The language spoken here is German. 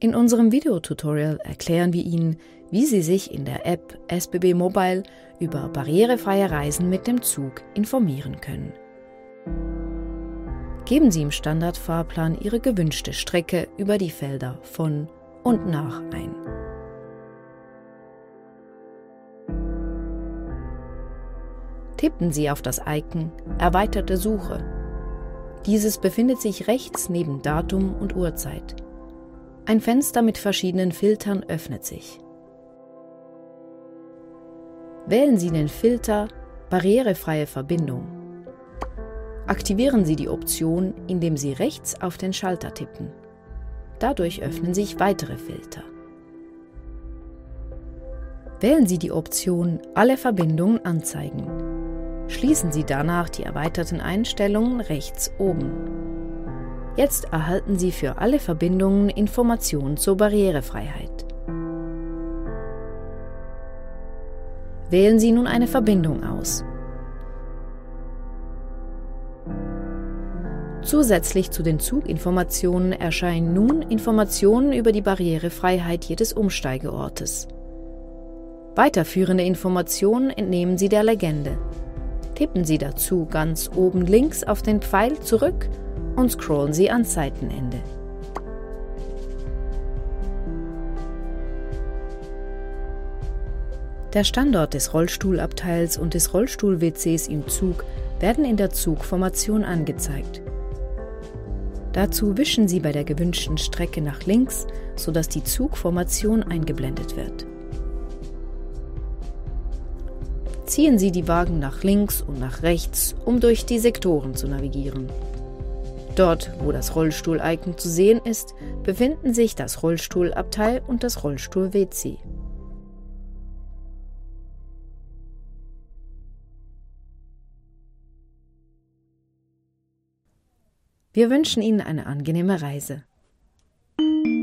In unserem Videotutorial erklären wir Ihnen, wie Sie sich in der App SBB Mobile über barrierefreie Reisen mit dem Zug informieren können. Geben Sie im Standardfahrplan Ihre gewünschte Strecke über die Felder von und nach ein. Tippen Sie auf das Icon Erweiterte Suche. Dieses befindet sich rechts neben Datum und Uhrzeit. Ein Fenster mit verschiedenen Filtern öffnet sich. Wählen Sie den Filter Barrierefreie Verbindung. Aktivieren Sie die Option, indem Sie rechts auf den Schalter tippen. Dadurch öffnen sich weitere Filter. Wählen Sie die Option Alle Verbindungen anzeigen. Schließen Sie danach die erweiterten Einstellungen rechts oben. Jetzt erhalten Sie für alle Verbindungen Informationen zur Barrierefreiheit. Wählen Sie nun eine Verbindung aus. Zusätzlich zu den Zuginformationen erscheinen nun Informationen über die Barrierefreiheit jedes Umsteigeortes. Weiterführende Informationen entnehmen Sie der Legende. Tippen Sie dazu ganz oben links auf den Pfeil zurück und scrollen Sie ans Seitenende. Der Standort des Rollstuhlabteils und des Rollstuhl-WCs im Zug werden in der Zugformation angezeigt. Dazu wischen Sie bei der gewünschten Strecke nach links, sodass die Zugformation eingeblendet wird. Ziehen Sie die Wagen nach links und nach rechts, um durch die Sektoren zu navigieren. Dort, wo das Rollstuhl-Icon zu sehen ist, befinden sich das Rollstuhlabteil und das Rollstuhl-WC. Wir wünschen Ihnen eine angenehme Reise.